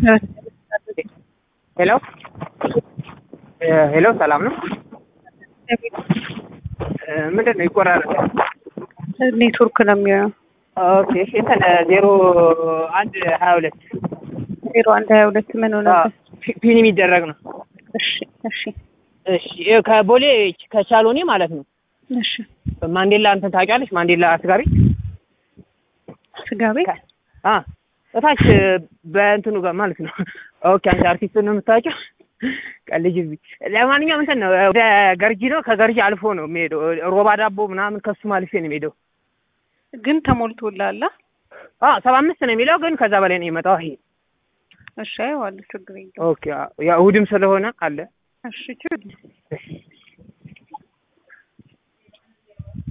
ሄሎ ሄሎ ሰላም ነው። ምንድን ነው ይቆራረጣል? ኔትወርክ ነው የሚሆነው። ኦኬ እሺ እንትን 0122 0122 ምን ሆነበት? ፒን የሚደረግ ነው። እሺ እሺ እሺ ከቦሌ ከቻሎኒ ማለት ነው። እሺ ማንዴላ እንትን ታውቂያለሽ? ማንዴላ ስጋ ቤት እታች በእንትኑ ጋር ማለት ነው። ኦኬ አንቺ አርቲስት ነው የምታውቂው? ቀልጅብኝ። ለማንኛውም እንትን ነው ወደ ገርጂ ነው። ከገርጂ አልፎ ነው የሚሄደው። ሮባ ዳቦ ምናምን ከሱ ማልፌ ነው የሚሄደው። ግን ተሞልቶላል። 75 ነው የሚለው ግን ከዛ በላይ ነው የሚመጣው። ይሄ እሺ አይዋል ችግር የለም። ኦኬ ያው እሑድም ስለሆነ አለ። እሺ ችግር